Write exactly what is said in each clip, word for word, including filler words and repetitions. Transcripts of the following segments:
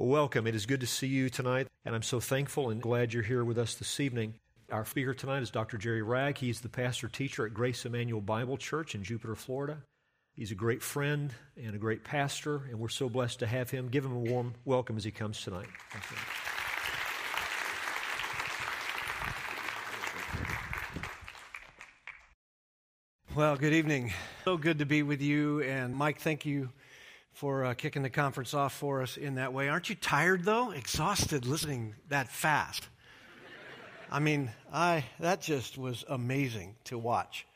Well, welcome. It is good to see you tonight, and I'm so thankful and glad you're here with us this evening. Our speaker tonight is Doctor Jerry Ragg. He's the pastor-teacher at Grace Emmanuel Bible Church in Jupiter, Florida. He's a great friend and a great pastor, and we're so blessed to have him. Give him a warm welcome as he comes tonight. Well, good evening. So good to be with you. And Mike, thank you for uh, kicking the conference off for us in that way. Aren't you tired, though? Exhausted listening that fast. I mean, I that just was amazing to watch.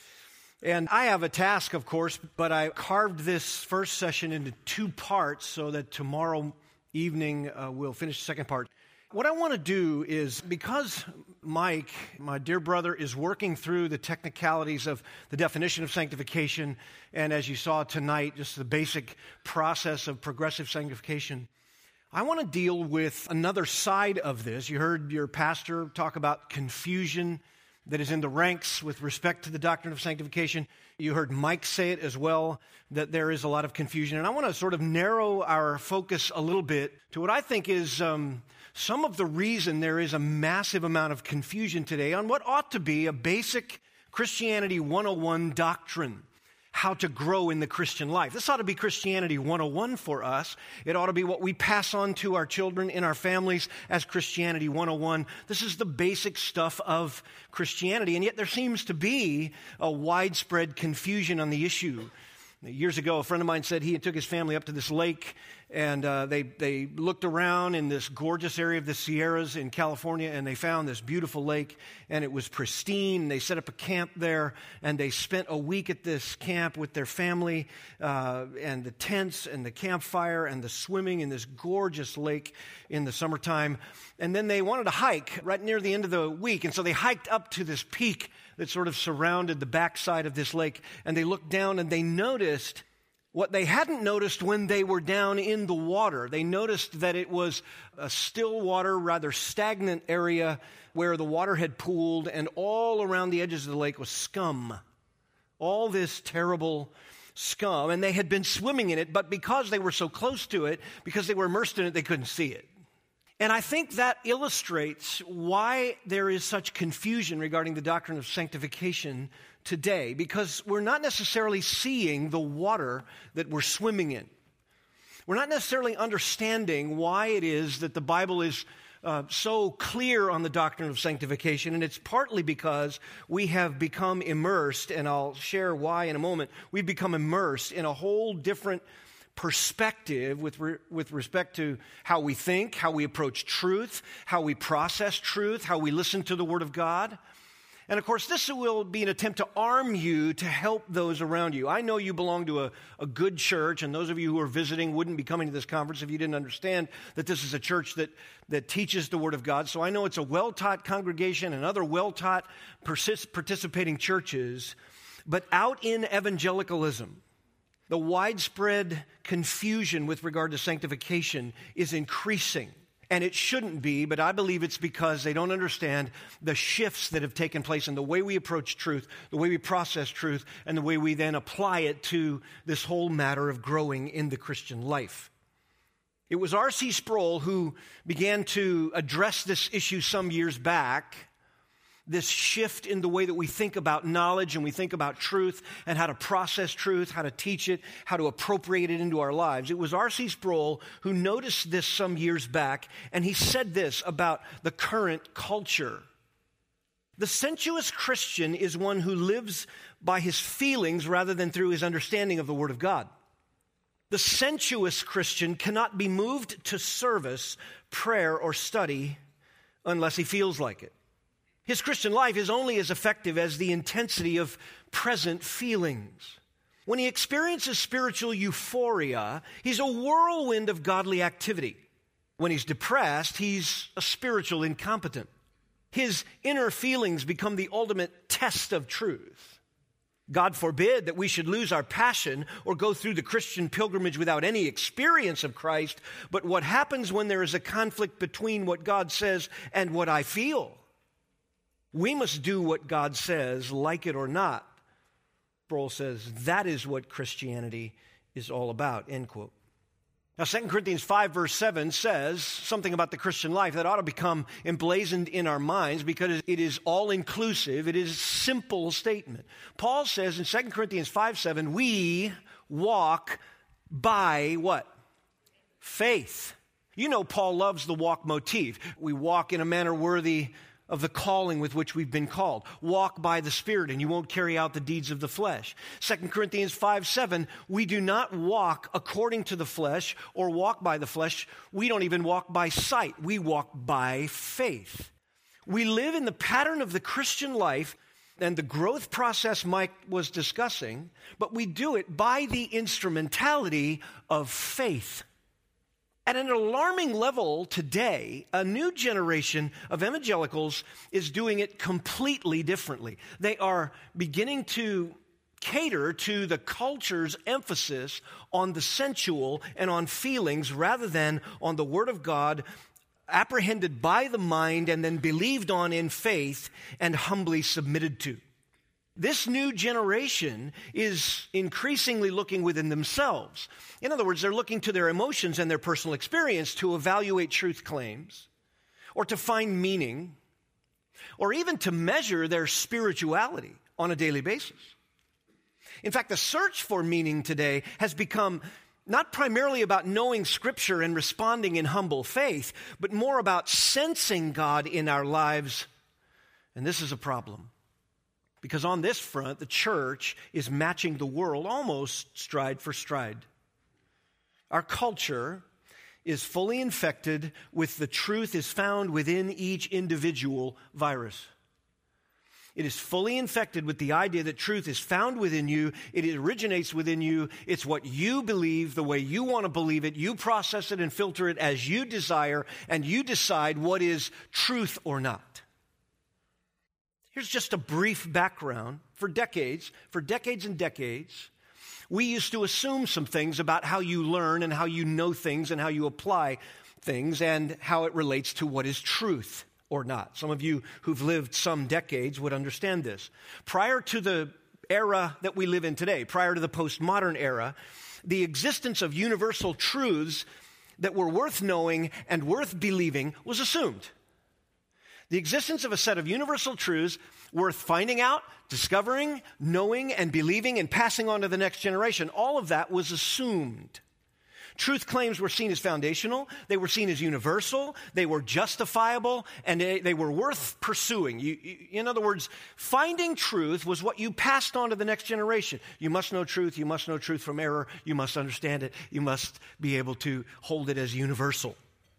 And I have a task, of course, but I carved this first session into two parts so that tomorrow evening uh, we'll finish the second part. What I want to do is, because Mike, my dear brother, is working through the technicalities of the definition of sanctification, and as you saw tonight, just the basic process of progressive sanctification, I want to deal with another side of this. You heard your pastor talk about confusion that is in the ranks with respect to the doctrine of sanctification. You heard Mike say it as well, that there is a lot of confusion. And I want to sort of narrow our focus a little bit to what I think is um, some of the reason there is a massive amount of confusion today on what ought to be a basic Christianity one oh one doctrine, how to grow in the Christian life. This ought to be Christianity one oh one for us. It ought to be what we pass on to our children in our families as Christianity one oh one. This is the basic stuff of Christianity, and yet there seems to be a widespread confusion on the issue. Years ago, a friend of mine said he took his family up to this lake, and uh, they, they looked around in this gorgeous area of the Sierras in California, and they found this beautiful lake, and it was pristine. They set up a camp there, and they spent a week at this camp with their family, uh, and the tents and the campfire and the swimming in this gorgeous lake in the summertime. And then they wanted to hike right near the end of the week, and so they hiked up to this peak that sort of surrounded the backside of this lake, and they looked down and they noticed what they hadn't noticed when they were down in the water. They noticed that it was a still water, rather stagnant area where the water had pooled, and all around the edges of the lake was scum. All this terrible scum, and they had been swimming in it, but because they were so close to it, because they were immersed in it, they couldn't see it. And I think that illustrates why there is such confusion regarding the doctrine of sanctification today, because we're not necessarily seeing the water that we're swimming in. We're not necessarily understanding why it is that the Bible is uh, so clear on the doctrine of sanctification, and it's partly because we have become immersed, and I'll share why in a moment. We've become immersed in a whole different perspective with re- with respect to how we think, how we approach truth, how we process truth, how we listen to the Word of God. And of course, this will be an attempt to arm you to help those around you. I know you belong to a, a good church, and those of you who are visiting wouldn't be coming to this conference if you didn't understand that this is a church that, that teaches the Word of God. So I know it's a well-taught congregation and other well-taught persist- participating churches, but out in evangelicalism, the widespread confusion with regard to sanctification is increasing. And it shouldn't be, but I believe it's because they don't understand the shifts that have taken place in the way we approach truth, the way we process truth, and the way we then apply it to this whole matter of growing in the Christian life. It was R C Sproul who began to address this issue some years back, this shift in the way that we think about knowledge and we think about truth and how to process truth, how to teach it, how to appropriate it into our lives. It was R C Sproul who noticed this some years back, and he said this about the current culture. The sensuous Christian is one who lives by his feelings rather than through his understanding of the Word of God. The sensuous Christian cannot be moved to service, prayer, or study unless he feels like it. His Christian life is only as effective as the intensity of present feelings. When he experiences spiritual euphoria, he's a whirlwind of godly activity. When he's depressed, he's a spiritual incompetent. His inner feelings become the ultimate test of truth. God forbid that we should lose our passion or go through the Christian pilgrimage without any experience of Christ, but what happens when there is a conflict between what God says and what I feel? We must do what God says, like it or not. Sproul says that is what Christianity is all about, end quote. Now, Second Corinthians five, verse seven says something about the Christian life that ought to become emblazoned in our minds because it is all-inclusive. It is a simple statement. Paul says in Second Corinthians five, seven, we walk by what? Faith. You know Paul loves the walk motif. We walk in a manner worthy of the calling with which we've been called. Walk by the Spirit, and you won't carry out the deeds of the flesh. Second Corinthians five, seven, we do not walk according to the flesh or walk by the flesh. We don't even walk by sight. We walk by faith. We live in the pattern of the Christian life and the growth process Mike was discussing, but we do it by the instrumentality of faith. At an alarming level today, a new generation of evangelicals is doing it completely differently. They are beginning to cater to the culture's emphasis on the sensual and on feelings rather than on the Word of God, apprehended by the mind and then believed on in faith and humbly submitted to. This new generation is increasingly looking within themselves. In other words, they're looking to their emotions and their personal experience to evaluate truth claims, or to find meaning, or even to measure their spirituality on a daily basis. In fact, the search for meaning today has become not primarily about knowing Scripture and responding in humble faith, but more about sensing God in our lives. And this is a problem. Because on this front, the church is matching the world almost stride for stride. Our culture is fully infected with the truth is found within each individual virus. It is fully infected with the idea that truth is found within you. It originates within you. It's what you believe, the way you want to believe it. You process it and filter it as you desire, and you decide what is truth or not. Here's just a brief background. For decades, for decades and decades, we used to assume some things about how you learn and how you know things and how you apply things and how it relates to what is truth or not. Some of you who've lived some decades would understand this. Prior to the era that we live in today, prior to the postmodern era, the existence of universal truths that were worth knowing and worth believing was assumed. The existence of a set of universal truths worth finding out, discovering, knowing, and believing, and passing on to the next generation. All of that was assumed. Truth claims were seen as foundational. They were seen as universal. They were justifiable, and they, they were worth pursuing. You, you, in other words, finding truth was what you passed on to the next generation. You must know truth. You must know truth from error. You must understand it. You must be able to hold it as universal.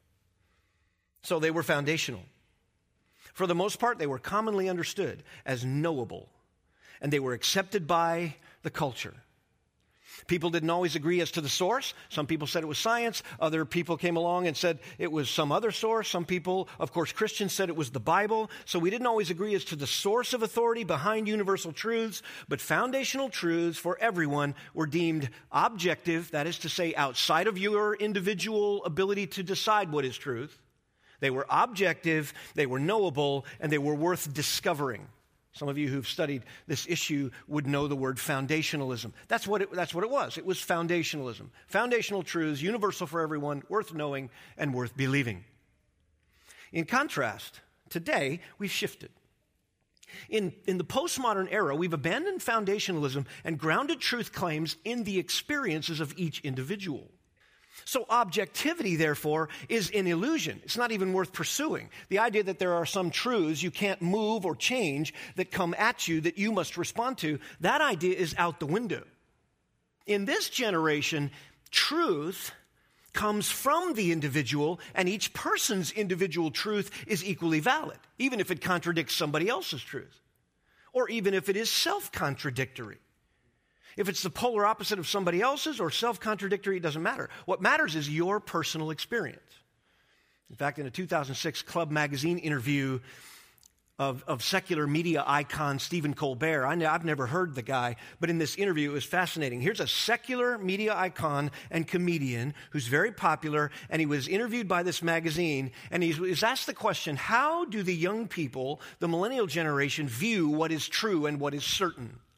So they were foundational. For the most part, they were commonly understood as knowable, and they were accepted by the culture. People didn't always agree as to the source. Some people said it was science. Other people came along and said it was some other source. Some people, of course, Christians said it was the Bible. So we didn't always agree as to the source of authority behind universal truths, but foundational truths for everyone were deemed objective, that is to say, outside of your individual ability to decide what is truth. They were objective, they were knowable, and they were worth discovering. Some of you who've studied this issue would know the word foundationalism. That's what it, that's what it was. It was foundationalism. Foundational truths, universal for everyone, worth knowing and worth believing. In contrast, today we've shifted. In, in the postmodern era, we've abandoned foundationalism and grounded truth claims in the experiences of each individual. So objectivity, therefore, is an illusion. It's not even worth pursuing. The idea that there are some truths you can't move or change that come at you that you must respond to, that idea is out the window. In this generation, truth comes from the individual, and each person's individual truth is equally valid, even if it contradicts somebody else's truth, or even if it is self-contradictory. If it's the polar opposite of somebody else's or self-contradictory, it doesn't matter. What matters is your personal experience. In fact, in a two thousand six Club Magazine interview of, of secular media icon Stephen Colbert, I know, I've never heard the guy, but in this interview it was fascinating. Here's a secular media icon and comedian who's very popular, and he was interviewed by this magazine, and he was asked the question, how do the young people, the millennial generation, view what is true and what is certain?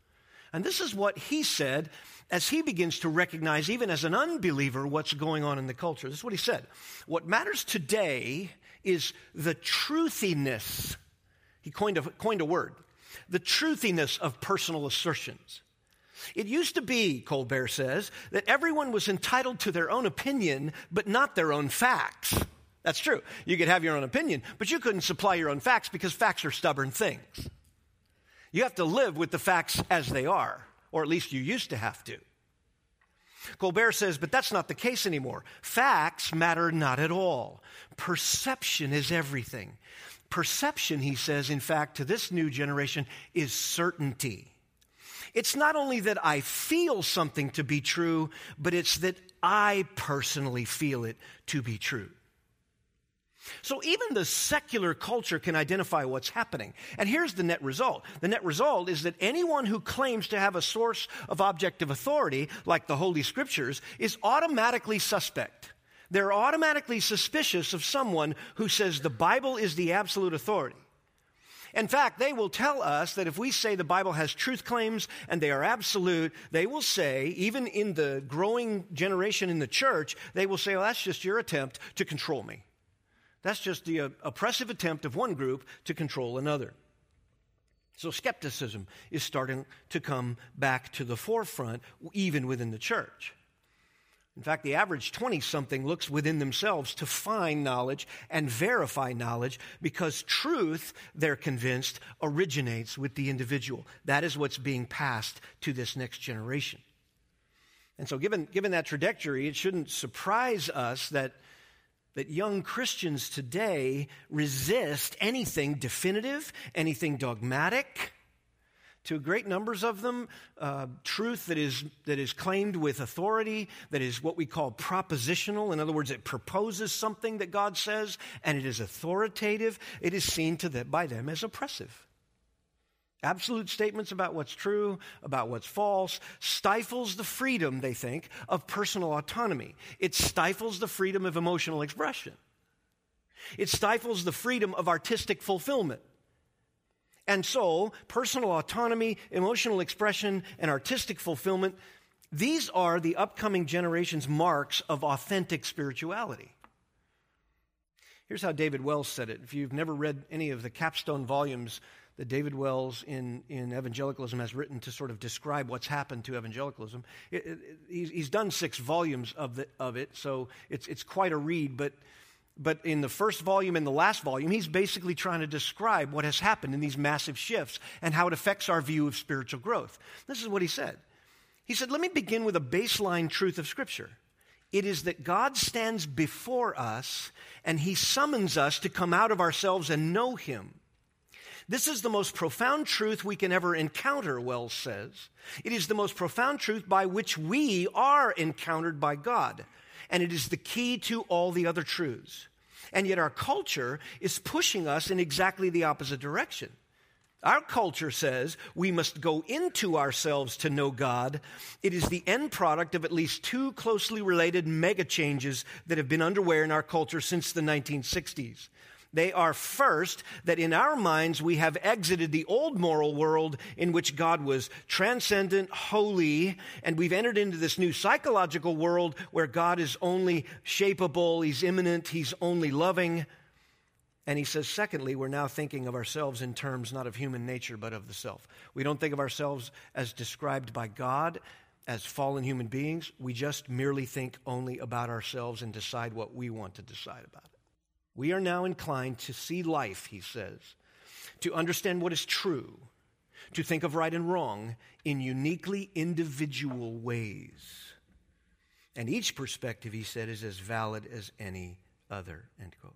And this is what he said as he begins to recognize, even as an unbeliever, what's going on in the culture. This is what he said. What matters today is the truthiness. He coined a, coined a word. The truthiness of personal assertions. It used to be, Colbert says, that everyone was entitled to their own opinion, but not their own facts. That's true. You could have your own opinion, but you couldn't supply your own facts because facts are stubborn things. You have to live with the facts as they are, or at least you used to have to. Colbert says, but that's not the case anymore. Facts matter not at all. Perception is everything. Perception, he says, in fact, to this new generation is certainty. It's not only that I feel something to be true, but it's that I personally feel it to be true. So even the secular culture can identify what's happening. And here's the net result. The net result is that anyone who claims to have a source of objective authority, like the Holy Scriptures, is automatically suspect. They're automatically suspicious of someone who says the Bible is the absolute authority. In fact, they will tell us that if we say the Bible has truth claims and they are absolute, they will say, even in the growing generation in the church, they will say, well, that's just your attempt to control me. That's just the uh, oppressive attempt of one group to control another. So skepticism is starting to come back to the forefront, even within the church. In fact, the average twenty-something looks within themselves to find knowledge and verify knowledge because truth, they're convinced, originates with the individual. That is what's being passed to this next generation. And so given, given that trajectory, it shouldn't surprise us that that young Christians today resist anything definitive, anything dogmatic. To great numbers of them, uh, truth that is that is claimed with authority, that is what we call propositional. In other words, it proposes something that God says, and it is authoritative. It is seen to them, by them as oppressive. Absolute statements about what's true, about what's false, stifles the freedom, they think, of personal autonomy. It stifles the freedom of emotional expression. It stifles the freedom of artistic fulfillment. And so, personal autonomy, emotional expression, and artistic fulfillment, these are the upcoming generation's marks of authentic spirituality. Here's how David Wells said it. If you've never read any of the capstone volumes that David Wells in, in evangelicalism has written to sort of describe what's happened to evangelicalism. It, it, he's, he's done six volumes of, the, of it, so it's, it's quite a read. But, but in the first volume and the last volume, he's basically trying to describe what has happened in these massive shifts and how it affects our view of spiritual growth. This is what he said. He said, let me begin with a baseline truth of Scripture. It is that God stands before us and he summons us to come out of ourselves and know him. This is the most profound truth we can ever encounter, Wells says. It is the most profound truth by which we are encountered by God. And it is the key to all the other truths. And yet our culture is pushing us in exactly the opposite direction. Our culture says we must go into ourselves to know God. It is the end product of at least two closely related mega changes that have been underway in our culture since the nineteen sixties. They are first, that in our minds we have exited the old moral world in which God was transcendent, holy, and we've entered into this new psychological world where God is only shapeable, he's immanent, he's only loving. And he says, secondly, we're now thinking of ourselves in terms not of human nature, but of the self. We don't think of ourselves as described by God as fallen human beings. We just merely think only about ourselves and decide what we want to decide about it. We are now inclined to see life, he says, to understand what is true, to think of right and wrong in uniquely individual ways. And each perspective, he said, is as valid as any other, end quote.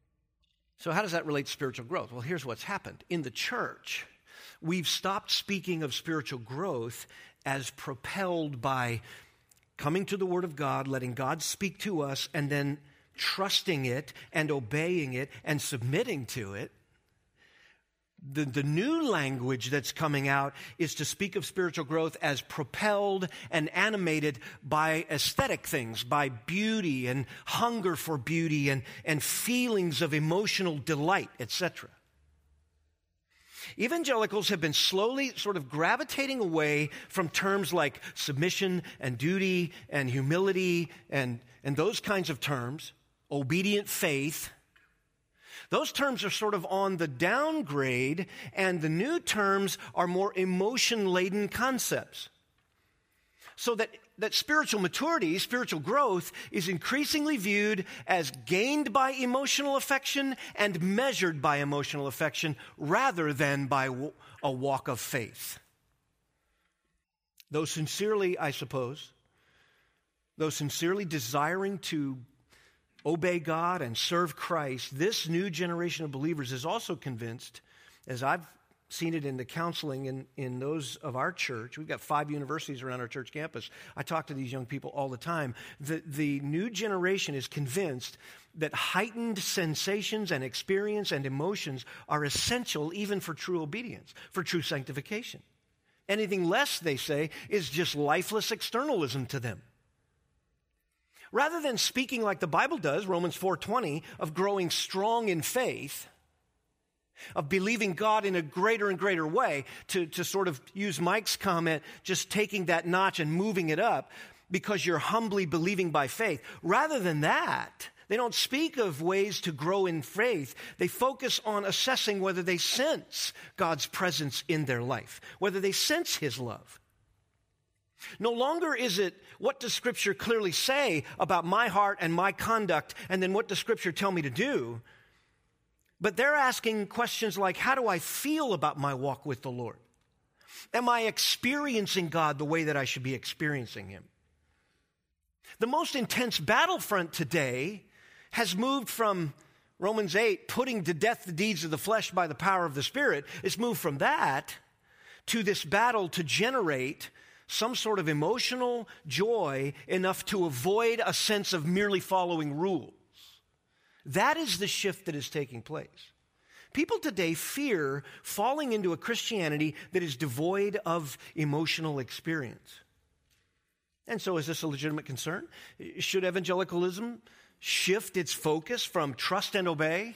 So how does that relate to spiritual growth? Well, here's what's happened. In the church, we've stopped speaking of spiritual growth as propelled by coming to the Word of God, letting God speak to us, and then trusting it and obeying it and submitting to it. The, the new language that's coming out is to speak of spiritual growth as propelled and animated by aesthetic things, by beauty and hunger for beauty and, and feelings of emotional delight, et cetera. Evangelicals have been slowly sort of gravitating away from terms like submission and duty and humility and, and those kinds of terms, obedient faith. Those terms are sort of on the downgrade, and the new terms are more emotion-laden concepts. So that, that spiritual maturity, spiritual growth, is increasingly viewed as gained by emotional affection and measured by emotional affection rather than by a walk of faith. Though sincerely, I suppose, though sincerely desiring to obey God and serve Christ, this new generation of believers is also convinced, as I've seen it in the counseling in, in those of our church. We've got five universities around our church campus. I talk to these young people all the time. The, the new generation is convinced that heightened sensations and experience and emotions are essential even for true obedience, for true sanctification. Anything less, they say, is just lifeless externalism to them. Rather than speaking like the Bible does, Romans four twenty, of growing strong in faith, of believing God in a greater and greater way, to, to sort of use Mike's comment, just taking that notch and moving it up because you're humbly believing by faith. Rather than that, they don't speak of ways to grow in faith. They focus on assessing whether they sense God's presence in their life, whether they sense His love. No longer is it, what does Scripture clearly say about my heart and my conduct, and then what does Scripture tell me to do? But they're asking questions like, how do I feel about my walk with the Lord? Am I experiencing God the way that I should be experiencing Him? The most intense battlefront today has moved from Romans eight, putting to death the deeds of the flesh by the power of the Spirit. It's moved from that to this battle to generate some sort of emotional joy enough to avoid a sense of merely following rules. That is the shift that is taking place. People today fear falling into a Christianity that is devoid of emotional experience. And so is this a legitimate concern? Should evangelicalism shift its focus from trust and obey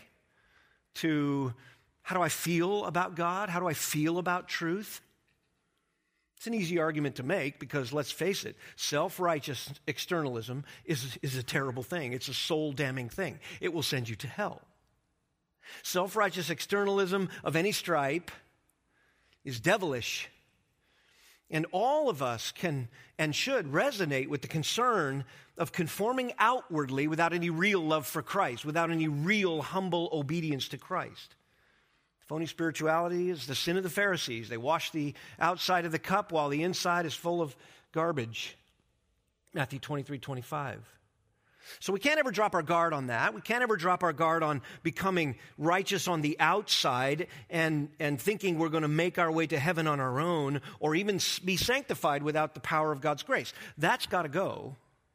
to how do I feel about God? How do I feel about truth? It's an easy argument to make because, let's face it, self-righteous externalism is, is a terrible thing. It's a soul-damning thing. It will send you to hell. Self-righteous externalism of any stripe is devilish. And all of us can and should resonate with the concern of conforming outwardly without any real love for Christ, without any real humble obedience to Christ. Phony spirituality is the sin of the Pharisees. They wash the outside of the cup while the inside is full of garbage. Matthew twenty-three twenty-five. So we can't ever drop our guard on that. We can't ever drop our guard on becoming righteous on the outside and, and thinking we're going to make our way to heaven on our own or even be sanctified without the power of God's grace. That's got to go.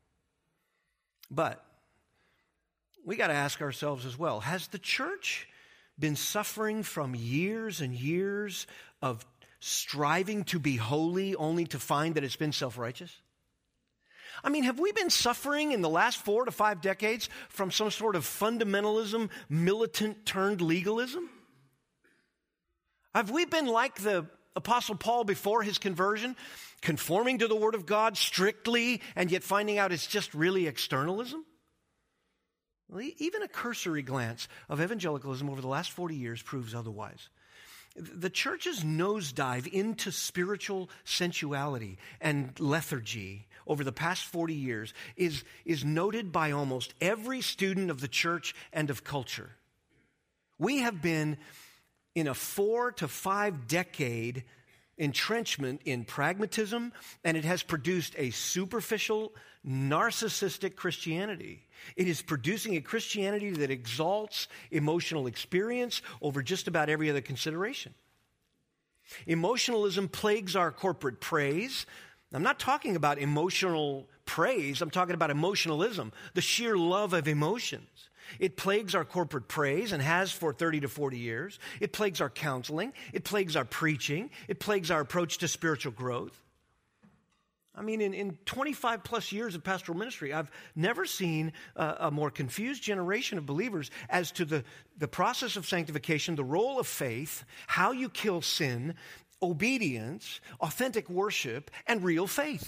But we got to ask ourselves as well, has the church been suffering from years and years of striving to be holy only to find that it's been self-righteous? I mean, have we been suffering in the last four to five decades from some sort of fundamentalism, militant turned legalism? Have we been like the Apostle Paul before his conversion, conforming to the Word of God strictly and yet finding out it's just really externalism? Well, even a cursory glance of evangelicalism over the last forty years proves otherwise. The church's nosedive into spiritual sensuality and lethargy over the past forty years is, is noted by almost every student of the church and of culture. We have been in a four to five decade entrenchment in pragmatism, and it has produced a superficial, narcissistic Christianity. It is producing a Christianity that exalts emotional experience over just about every other consideration. Emotionalism plagues our corporate praise. I'm not talking about emotional praise. I'm talking about emotionalism, the sheer love of emotions. It plagues our corporate praise and has for thirty to forty years. It plagues our counseling. It plagues our preaching. It plagues our approach to spiritual growth. I mean, in, in twenty-five plus years of pastoral ministry, I've never seen a, a more confused generation of believers as to the, the process of sanctification, the role of faith, how you kill sin, obedience, authentic worship, and real faith.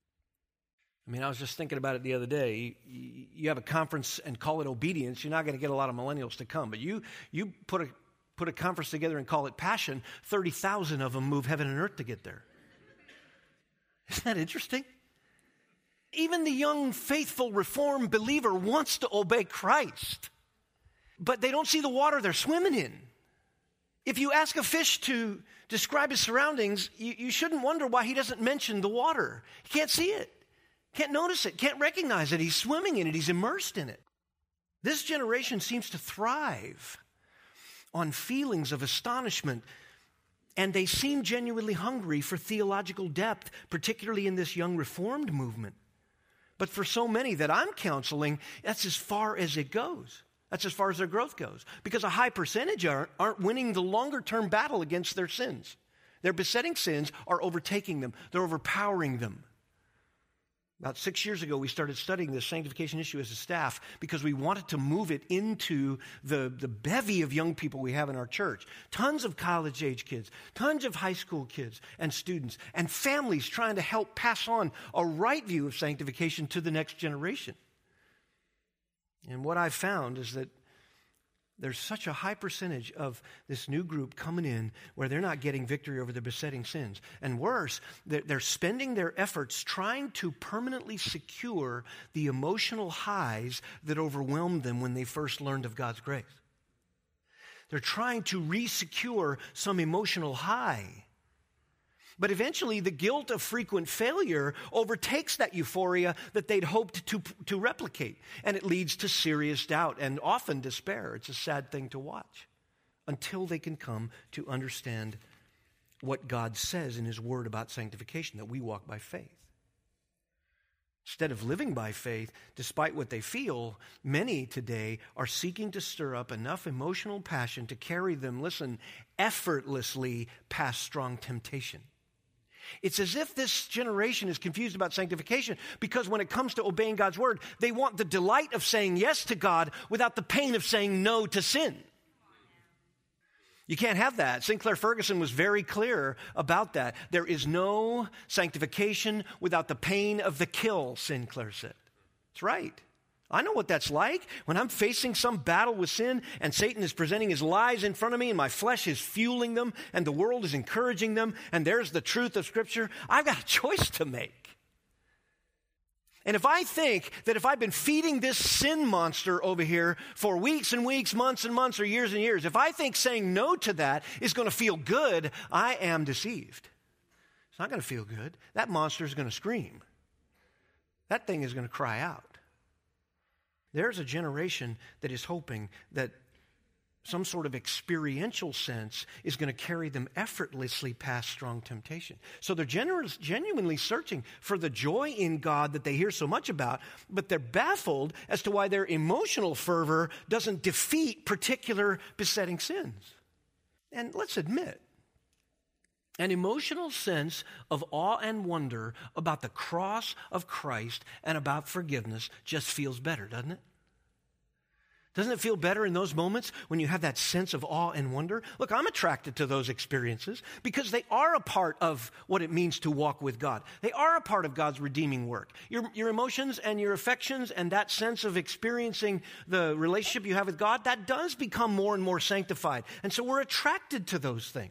I mean, I was just thinking about it the other day. You, you have a conference and call it obedience, you're not going to get a lot of millennials to come. But you, you put a, put a conference together and call it passion, thirty thousand of them move heaven and earth to get there. Isn't that interesting? Even the young, faithful, reformed believer wants to obey Christ, but they don't see the water they're swimming in. If you ask a fish to describe his surroundings, you, you shouldn't wonder why he doesn't mention the water. He can't see it, can't notice it, can't recognize it. He's swimming in it, he's immersed in it. This generation seems to thrive on feelings of astonishment, and they seem genuinely hungry for theological depth, particularly in this young Reformed movement. But for so many that I'm counseling, that's as far as it goes. That's as far as their growth goes. Because a high percentage aren't, aren't winning the longer-term battle against their sins. Their besetting sins are overtaking them. They're overpowering them. About six years ago, we started studying this sanctification issue as a staff because we wanted to move it into the, the bevy of young people we have in our church. Tons of college-age kids, tons of high school kids and students, and families trying to help pass on a right view of sanctification to the next generation. And what I've found is that there's such a high percentage of this new group coming in where they're not getting victory over their besetting sins. And worse, they're spending their efforts trying to permanently secure the emotional highs that overwhelmed them when they first learned of God's grace. They're trying to re-secure some emotional high. But eventually, the guilt of frequent failure overtakes that euphoria that they'd hoped to, to replicate. And it leads to serious doubt and often despair. It's a sad thing to watch until they can come to understand what God says in His Word about sanctification, that we walk by faith. Instead of living by faith, despite what they feel, many today are seeking to stir up enough emotional passion to carry them, listen, effortlessly past strong temptation. It's as if this generation is confused about sanctification because when it comes to obeying God's word, they want the delight of saying yes to God without the pain of saying no to sin. You can't have that. Sinclair Ferguson was very clear about that. There is no sanctification without the pain of the kill, Sinclair said. That's right. I know what that's like. When I'm facing some battle with sin and Satan is presenting his lies in front of me and my flesh is fueling them and the world is encouraging them and there's the truth of Scripture, I've got a choice to make. And if I think that if I've been feeding this sin monster over here for weeks and weeks, months and months, or years and years, if I think saying no to that is going to feel good, I am deceived. It's not going to feel good. That monster is going to scream. That thing is going to cry out. There's a generation that is hoping that some sort of experiential sense is going to carry them effortlessly past strong temptation. So they're generous, genuinely searching for the joy in God that they hear so much about, but they're baffled as to why their emotional fervor doesn't defeat particular besetting sins. And let's admit, an emotional sense of awe and wonder about the cross of Christ and about forgiveness just feels better, doesn't it? Doesn't it feel better in those moments when you have that sense of awe and wonder? Look, I'm attracted to those experiences because they are a part of what it means to walk with God. They are a part of God's redeeming work. Your, your emotions and your affections and that sense of experiencing the relationship you have with God, that does become more and more sanctified. And so we're attracted to those things.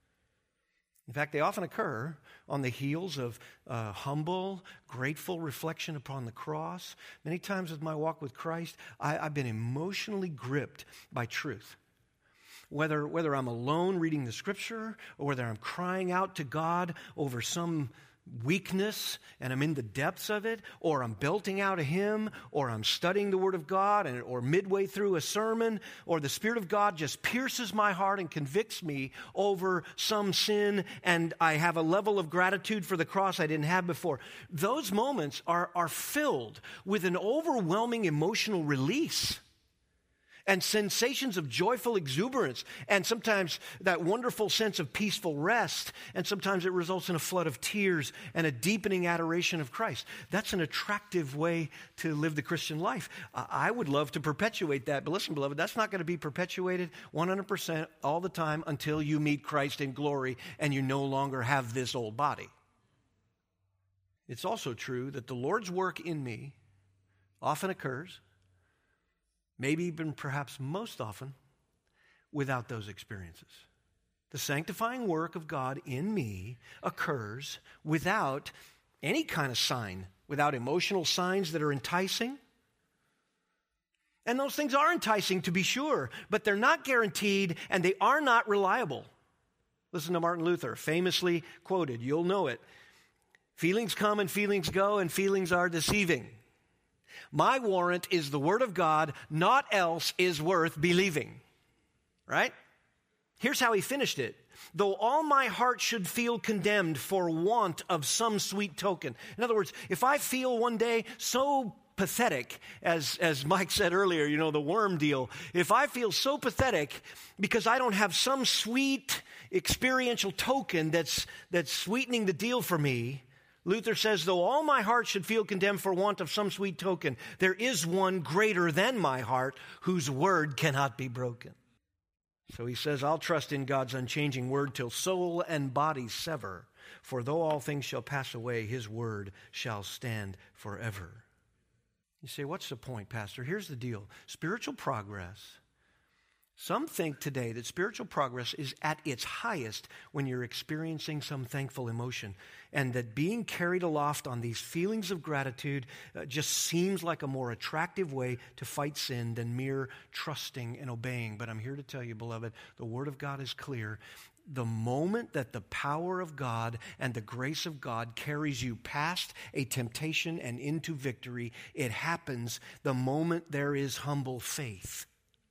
In fact, they often occur on the heels of uh, humble, grateful reflection upon the cross. Many times with my walk with Christ, I, I've been emotionally gripped by truth. Whether, whether I'm alone reading the Scripture or whether I'm crying out to God over some weakness and I'm in the depths of it, or I'm belting out a hymn, or I'm studying the Word of God, and, or midway through a sermon, or the Spirit of God just pierces my heart and convicts me over some sin, and I have a level of gratitude for the cross I didn't have before. Those moments are, are filled with an overwhelming emotional release. and sensations of joyful exuberance, and sometimes that wonderful sense of peaceful rest, and sometimes it results in a flood of tears and a deepening adoration of Christ. That's an attractive way to live the Christian life. I would love to perpetuate that, but listen, beloved, that's not going to be perpetuated one hundred percent all the time until you meet Christ in glory and you no longer have this old body. It's also true that the Lord's work in me often occurs, maybe even perhaps most often, without those experiences. The sanctifying work of God in me occurs without any kind of sign, without emotional signs that are enticing. And those things are enticing, to be sure, but they're not guaranteed and they are not reliable. Listen to Martin Luther, famously quoted, you'll know it. Feelings come and feelings go, and feelings are deceiving. My warrant is the word of God, naught else is worth believing. Right? Here's how he finished it. Though all my heart should feel condemned for want of some sweet token. In other words, if I feel one day so pathetic, as, as Mike said earlier, you know, the worm deal. If I feel so pathetic because I don't have some sweet experiential token that's, that's sweetening the deal for me, Luther says, though all my heart should feel condemned for want of some sweet token, there is one greater than my heart whose word cannot be broken. So he says, I'll trust in God's unchanging word till soul and body sever. For though all things shall pass away, his word shall stand forever. You say, what's the point, Pastor? Here's the deal. Spiritual progress. Some think today that spiritual progress is at its highest when you're experiencing some thankful emotion, and that being carried aloft on these feelings of gratitude uh, just seems like a more attractive way to fight sin than mere trusting and obeying. But I'm here to tell you, beloved, the Word of God is clear. The moment that the power of God and the grace of God carries you past a temptation and into victory, it happens the moment there is humble faith.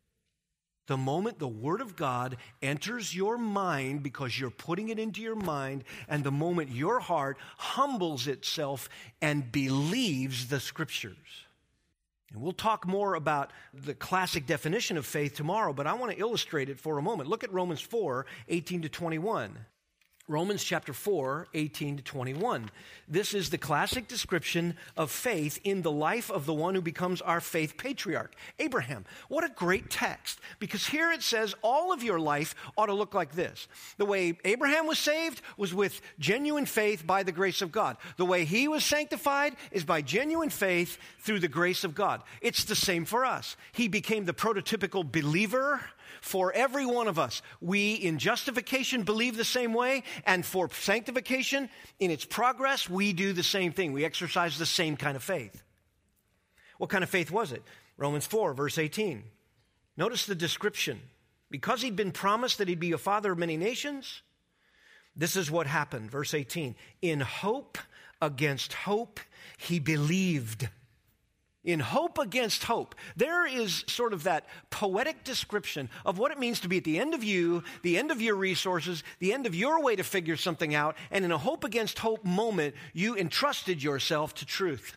The moment the Word of God enters your mind because you're putting it into your mind, and the moment your heart humbles itself and believes the Scriptures. And we'll talk more about the classic definition of faith tomorrow, but I want to illustrate it for a moment. Look at Romans four, eighteen to twenty-one. Romans chapter four, eighteen to twenty-one. This is the classic description of faith in the life of the one who becomes our faith patriarch, Abraham. What a great text, because here it says all of your life ought to look like this. The way Abraham was saved was with genuine faith by the grace of God. The way he was sanctified is by genuine faith through the grace of God. It's the same for us. He became the prototypical believer for every one of us. We, in justification, believe the same way, and for sanctification, in its progress, we do the same thing. We exercise the same kind of faith. What kind of faith was it? Romans four, verse eighteen. Notice the description. Because he'd been promised that he'd be a father of many nations, this is what happened. Verse eighteen. In hope against hope, he believed. In hope against hope. There is sort of that poetic description of what it means to be at the end of you, the end of your resources, the end of your way to figure something out, and in a hope against hope moment, you entrusted yourself to truth.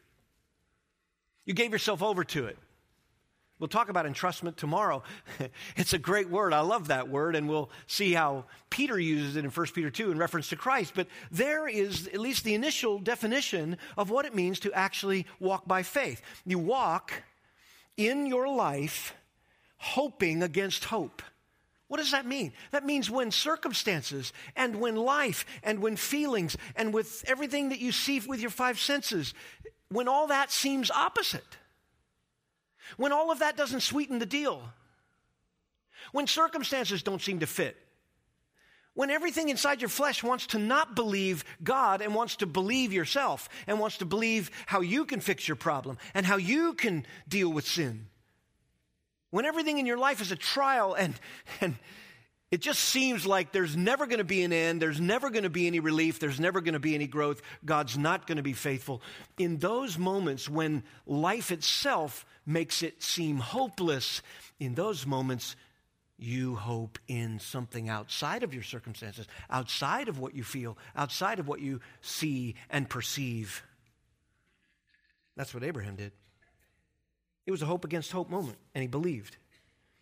You gave yourself over to it. We'll talk about entrustment tomorrow. It's a great word. I love that word, and we'll see how Peter uses it in First Peter two in reference to Christ. But there is at least the initial definition of what it means to actually walk by faith. You walk in your life hoping against hope. What does that mean? That means when circumstances and when life and when feelings and with everything that you see with your five senses, when all that seems opposite. When all of that doesn't sweeten the deal. When circumstances don't seem to fit. When everything inside your flesh wants to not believe God and wants to believe yourself and wants to believe how you can fix your problem and how you can deal with sin. When everything in your life is a trial and, and it just seems like there's never going to be an end, there's never going to be any relief, there's never going to be any growth, God's not going to be faithful. In those moments when life itself makes it seem hopeless, in those moments you hope in something outside of your circumstances, outside of what you feel, outside of what you see and perceive. That's what Abraham did. It was a hope against hope moment, and he believed.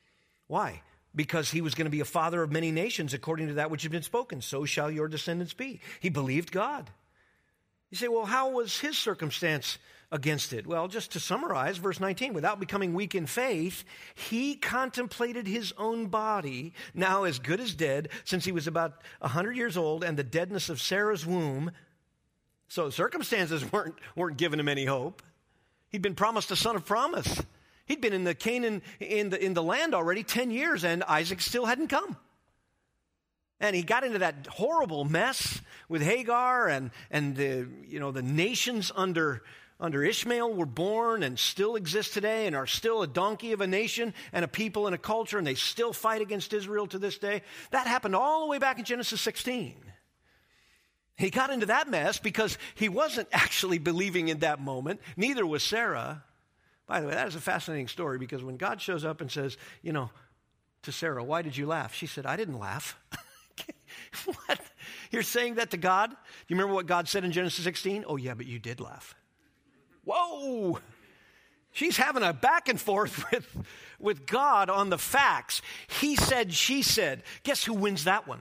Why? Because he was going to be a father of many nations according to that which had been spoken. So shall your descendants be. He believed God. You say, well, how was his circumstance against it? Well, just to summarize, verse nineteen, without becoming weak in faith, he contemplated his own body, now as good as dead, since he was about one hundred years old, and the deadness of Sarah's womb. So circumstances weren't, weren't giving him any hope. He'd been promised a son of promise. He'd been in the Canaan, in the, in the land already ten years, and Isaac still hadn't come. And he got into that horrible mess with Hagar, and, and the, you know, the nations under, under Ishmael were born and still exist today and are still a donkey of a nation and a people and a culture, and they still fight against Israel to this day. That happened all the way back in Genesis sixteen. He got into that mess because he wasn't actually believing in that moment. Neither was Sarah. By the way, that is a fascinating story, because when God shows up and says, you know, to Sarah, why did you laugh? She said, I didn't laugh. What? You're saying that to God? Do you remember what God said in Genesis sixteen? Oh, yeah, but you did laugh. Whoa! She's having a back and forth with, with God on the facts. He said, she said. Guess who wins that one?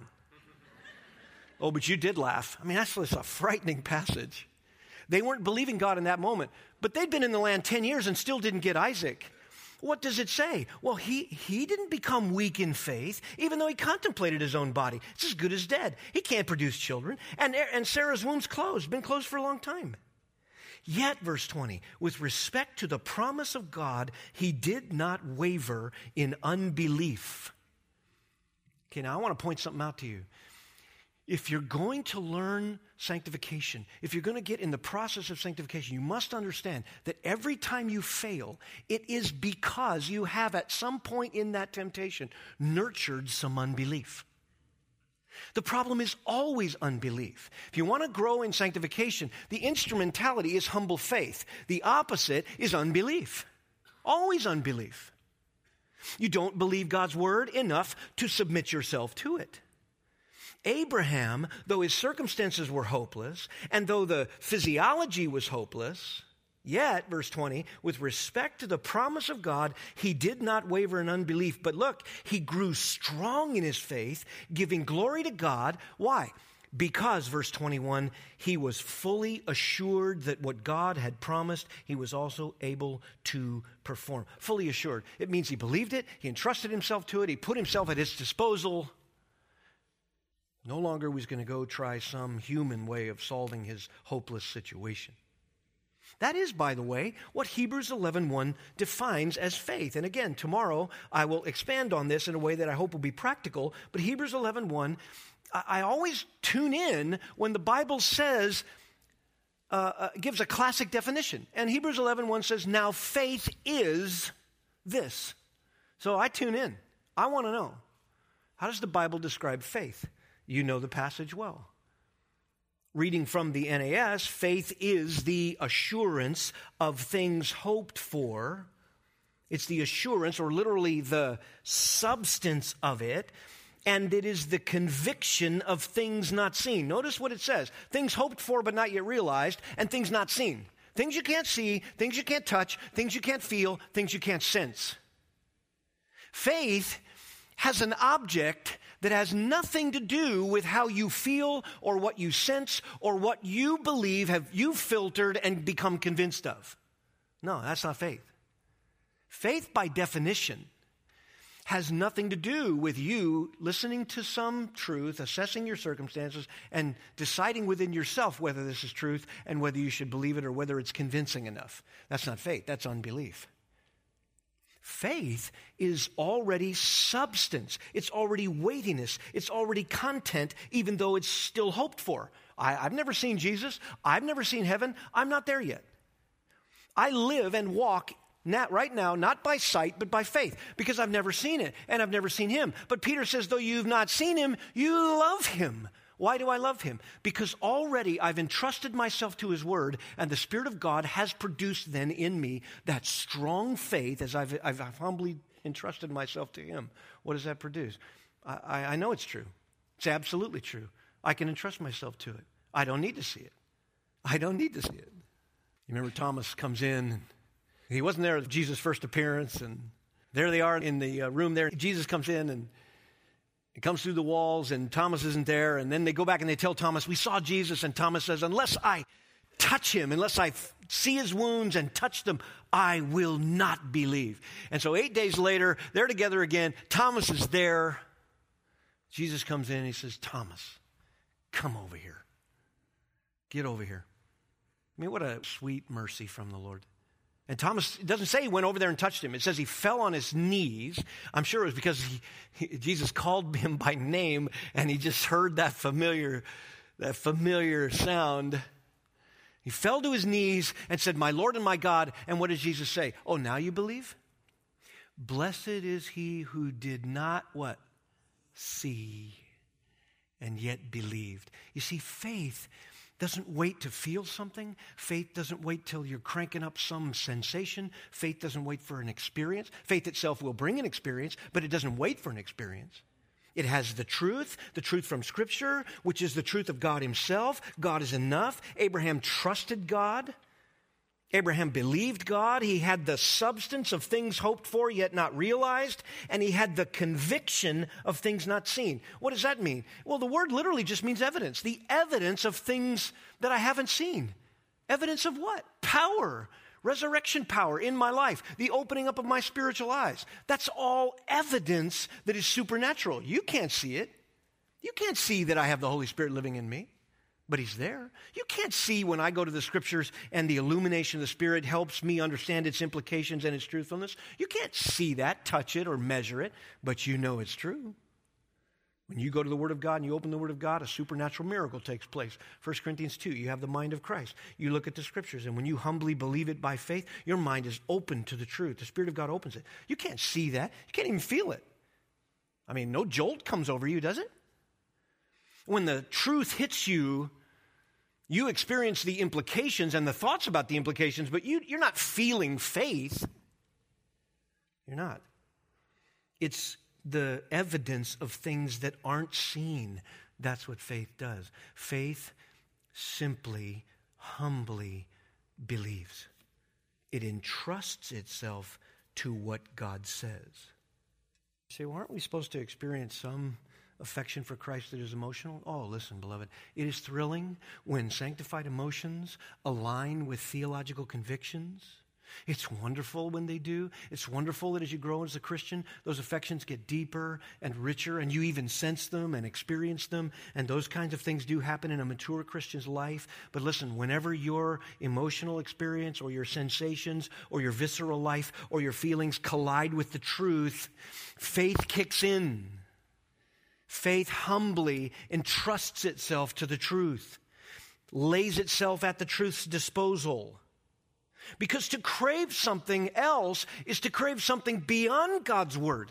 Oh, but you did laugh. I mean, that's just a frightening passage. They weren't believing God in that moment, but they'd been in the land ten years and still didn't get Isaac. What does it say? Well, he, he didn't become weak in faith, even though he contemplated his own body. It's as good as dead. He can't produce children. And, and Sarah's womb's closed, been closed for a long time. Yet, verse twenty, with respect to the promise of God, he did not waver in unbelief. Okay, now I want to point something out to you. If you're going to learn sanctification, if you're going to get in the process of sanctification, you must understand that every time you fail, it is because you have at some point in that temptation nurtured some unbelief. The problem is always unbelief. If you want to grow in sanctification, the instrumentality is humble faith. The opposite is unbelief. Always unbelief. You don't believe God's word enough to submit yourself to it. Abraham, though his circumstances were hopeless, and though the physiology was hopeless, yet, verse twenty, with respect to the promise of God, he did not waver in unbelief. But look, he grew strong in his faith, giving glory to God. Why? Because, verse twenty-one, he was fully assured that what God had promised, he was also able to perform. Fully assured. It means he believed it, he entrusted himself to it, he put himself at his disposal. No longer was going to go try some human way of solving his hopeless situation. That is, by the way, what Hebrews eleven one defines as faith. And again, tomorrow I will expand on this in a way that I hope will be practical. But Hebrews eleven one, I, I always tune in when the Bible says, uh, uh, gives a classic definition. And Hebrews eleven one says, now faith is this. So I tune in. I want to know, how does the Bible describe faith? You know the passage well. Reading from the N A S, faith is the assurance of things hoped for. It's the assurance, or literally the substance of it, and it is the conviction of things not seen. Notice what it says. Things hoped for but not yet realized, and things not seen. Things you can't see, things you can't touch, things you can't feel, things you can't sense. Faith has an object that has nothing to do with how you feel or what you sense or what you believe have you filtered and become convinced of. No, that's not faith. Faith, by definition, has nothing to do with you listening to some truth, assessing your circumstances, and deciding within yourself whether this is truth and whether you should believe it or whether it's convincing enough. That's not faith. That's unbelief. Faith is already substance. It's already weightiness. It's already content, even though it's still hoped for. I, I've never seen Jesus. I've never seen heaven. I'm not there yet. I live and walk not, right now, not by sight, but by faith, because I've never seen it, and I've never seen him. But Peter says, though you've not seen him, you love him. Why do I love him? Because already I've entrusted myself to his word, and the Spirit of God has produced then in me that strong faith as I've, I've, I've humbly entrusted myself to him. What does that produce? I, I, I know it's true. It's absolutely true. I can entrust myself to it. I don't need to see it. I don't need to see it. You remember Thomas comes in, and he wasn't there at Jesus' first appearance, and there they are in the uh, room there. Jesus comes in and he comes through the walls, and Thomas isn't there. And then they go back and they tell Thomas, we saw Jesus. And Thomas says, unless I touch him, unless I f- see his wounds and touch them, I will not believe. And so eight days later, they're together again. Thomas is there. Jesus comes in and he says, Thomas, come over here. Get over here. I mean, what a sweet mercy from the Lord. And Thomas, it doesn't say he went over there and touched him. It says he fell on his knees. I'm sure it was because he, he, Jesus called him by name, and he just heard that familiar, that familiar sound. He fell to his knees and said, my Lord and my God. And what did Jesus say? Oh, now you believe? Blessed is he who did not, what? See, and yet believed. You see, faith doesn't wait to feel something. Faith doesn't wait till you're cranking up some sensation. Faith doesn't wait for an experience. Faith itself will bring an experience, but it doesn't wait for an experience. It has the truth, the truth from Scripture, which is the truth of God himself. God is enough. Abraham trusted God. Abraham believed God. He had the substance of things hoped for yet not realized, and he had the conviction of things not seen. What does that mean? Well, the word literally just means evidence. The evidence of things that I haven't seen. Evidence of what? Power. Resurrection power in my life. The opening up of my spiritual eyes. That's all evidence that is supernatural. You can't see it. You can't see that I have the Holy Spirit living in me. But he's there. You can't see when I go to the Scriptures and the illumination of the Spirit helps me understand its implications and its truthfulness. You can't see that, touch it, or measure it, but you know it's true. When you go to the Word of God and you open the Word of God, a supernatural miracle takes place. First Corinthians two, you have the mind of Christ. You look at the Scriptures, and when you humbly believe it by faith, your mind is open to the truth. The Spirit of God opens it. You can't see that. You can't even feel it. I mean, no jolt comes over you, does it? When the truth hits you, you experience the implications and the thoughts about the implications, but you, you're not feeling faith. You're not. It's the evidence of things that aren't seen. That's what faith does. Faith simply, humbly believes. It entrusts itself to what God says. You say, well, aren't we supposed to experience some affection for Christ that is emotional? Oh, listen, beloved, it is thrilling when sanctified emotions align with theological convictions. It's wonderful when they do. It's wonderful that as you grow as a Christian, those affections get deeper and richer, and you even sense them and experience them, and those kinds of things do happen in a mature Christian's life. But listen, whenever your emotional experience or your sensations or your visceral life or your feelings collide with the truth, faith kicks in. Faith humbly entrusts itself to the truth, lays itself at the truth's disposal. Because to crave something else is to crave something beyond God's word.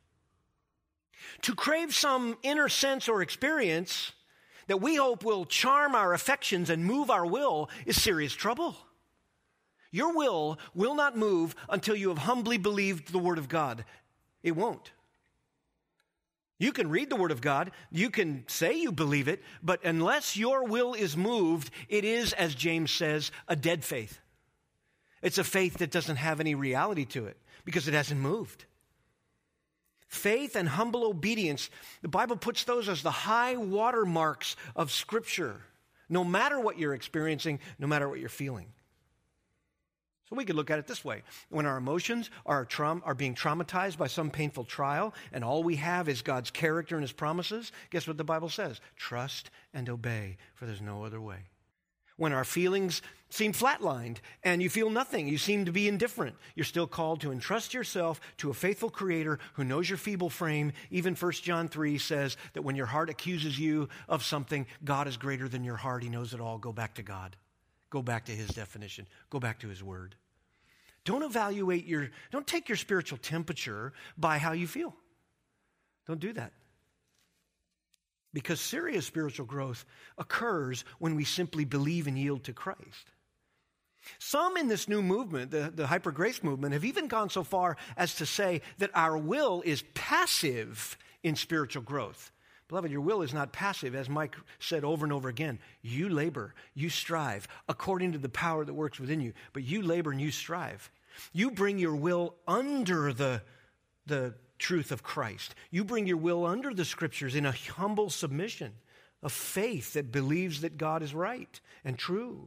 To crave some inner sense or experience that we hope will charm our affections and move our will is serious trouble. Your will will not move until you have humbly believed the word of God. It won't. You can read the Word of God, you can say you believe it, but unless your will is moved, it is, as James says, a dead faith. It's a faith that doesn't have any reality to it because it hasn't moved. Faith and humble obedience, the Bible puts those as the high watermarks of Scripture, no matter what you're experiencing, no matter what you're feeling. So we could look at it this way. When our emotions are, traum- are being traumatized by some painful trial, and all we have is God's character and his promises, guess what the Bible says? Trust and obey, for there's no other way. When our feelings seem flatlined and you feel nothing, you seem to be indifferent, you're still called to entrust yourself to a faithful Creator who knows your feeble frame. Even First John three says that when your heart accuses you of something, God is greater than your heart. He knows it all. Go back to God. Go back to his definition. Go back to his word. Don't evaluate your, don't take your spiritual temperature by how you feel. Don't do that. Because serious spiritual growth occurs when we simply believe and yield to Christ. Some in this new movement, the, the hyper grace movement, have even gone so far as to say that our will is passive in spiritual growth. Beloved, your will is not passive, as Mike said over and over again. You labor, you strive, according to the power that works within you. But you labor and you strive. You bring your will under the the truth of Christ. You bring your will under the Scriptures in a humble submission of faith that believes that God is right and true.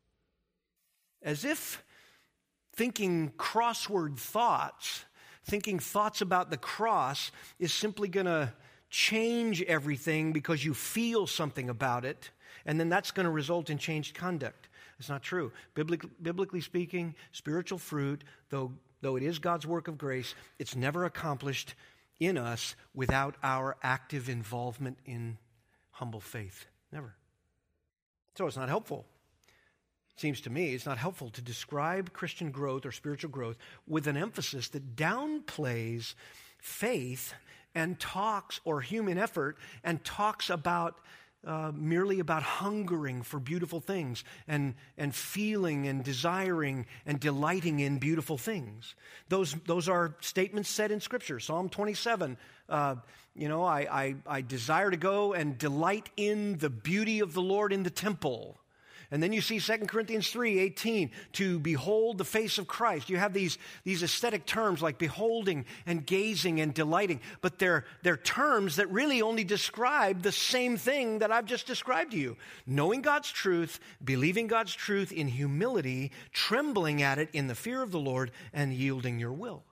As if thinking crossword thoughts, thinking thoughts about the cross is simply going to change everything because you feel something about it, and then that's going to result in changed conduct. It's not true. Biblic, biblically speaking, spiritual fruit, though, though it is God's work of grace, it's never accomplished in us without our active involvement in humble faith. Never. So it's not helpful. It seems to me it's not helpful to describe Christian growth or spiritual growth with an emphasis that downplays faith and talks, or human effort, and talks about uh, merely about hungering for beautiful things and, and feeling and desiring and delighting in beautiful things. Those, those are statements said in Scripture. Psalm twenty-seven, uh, you know, I, I, I desire to go and delight in the beauty of the Lord in the temple. And then you see Second Corinthians three eighteen, to behold the face of Christ. You have these, these aesthetic terms like beholding and gazing and delighting, but they're, they're terms that really only describe the same thing that I've just described to you. Knowing God's truth, believing God's truth in humility, trembling at it in the fear of the Lord, and yielding your will.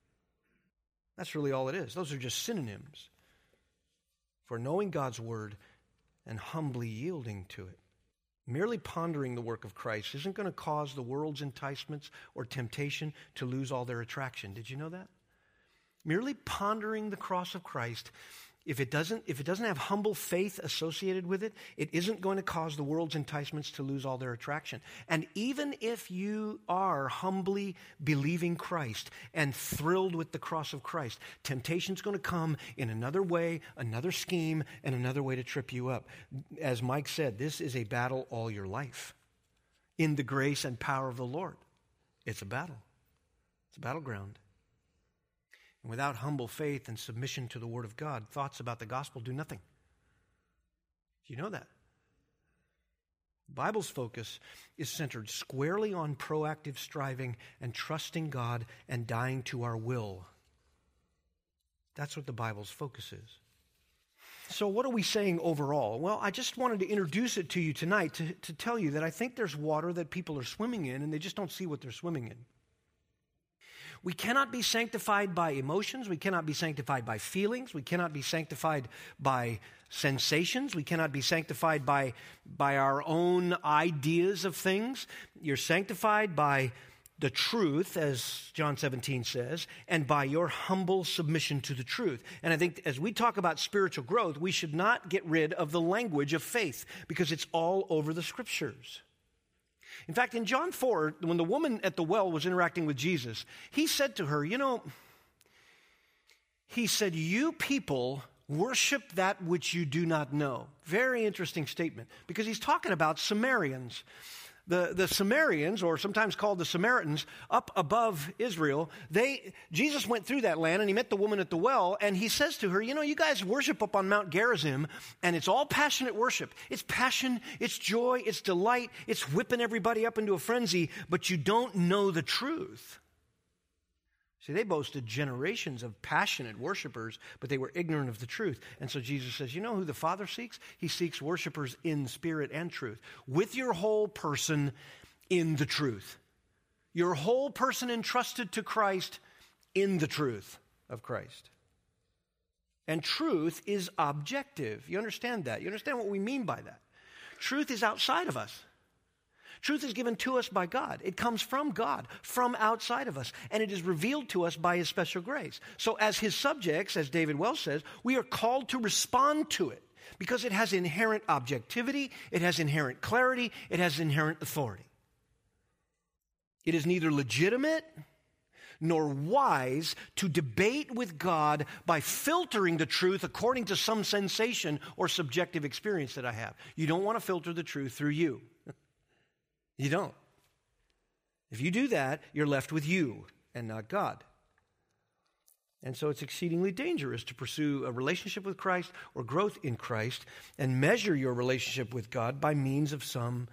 That's really all it is. Those are just synonyms for knowing God's word and humbly yielding to it. Merely pondering the work of Christ isn't going to cause the world's enticements or temptation to lose all their attraction. Did you know that? Merely pondering the cross of Christ, if it doesn't, if it doesn't have humble faith associated with it, it isn't going to cause the world's enticements to lose all their attraction. And even if you are humbly believing Christ and thrilled with the cross of Christ, temptation's going to come in another way, another scheme, and another way to trip you up. As Mike said, this is a battle all your life. In the grace and power of the Lord, it's a battle. It's a battleground. And without humble faith and submission to the Word of God, thoughts about the gospel do nothing. Do you know that? The Bible's focus is centered squarely on proactive striving and trusting God and dying to our will. That's what the Bible's focus is. So what are we saying overall? Well, I just wanted to introduce it to you tonight to, to tell you that I think there's water that people are swimming in and they just don't see what they're swimming in. We cannot be sanctified by emotions. We cannot be sanctified by feelings. We cannot be sanctified by sensations. We cannot be sanctified by, by our own ideas of things. You're sanctified by the truth, as John seventeen says, and by your humble submission to the truth. And I think as we talk about spiritual growth, we should not get rid of the language of faith because it's all over the Scriptures. In fact, in John four, when the woman at the well was interacting with Jesus, he said to her, you know, he said, you people worship that which you do not know. Very interesting statement, because he's talking about Samaritans. The, the Samaritans, or sometimes called the Samaritans, up above Israel, they Jesus went through that land and he met the woman at the well, and he says to her, you know, you guys worship up on Mount Gerizim, and it's all passionate worship. It's passion, it's joy, it's delight, it's whipping everybody up into a frenzy, but you don't know the truth. See, they boasted generations of passionate worshipers, but they were ignorant of the truth. And so Jesus says, you know who the Father seeks? He seeks worshipers in spirit and truth, with your whole person in the truth. Your whole person entrusted to Christ in the truth of Christ. And truth is objective. You understand that? You understand what we mean by that? Truth is outside of us. Truth is given to us by God. It comes from God, from outside of us, and it is revealed to us by His special grace. So as His subjects, as David Wells says, we are called to respond to it because it has inherent objectivity, it has inherent clarity, it has inherent authority. It is neither legitimate nor wise to debate with God by filtering the truth according to some sensation or subjective experience that I have. You don't want to filter the truth through you. You don't. If you do that, you're left with you and not God. And so it's exceedingly dangerous to pursue a relationship with Christ or growth in Christ and measure your relationship with God by means of some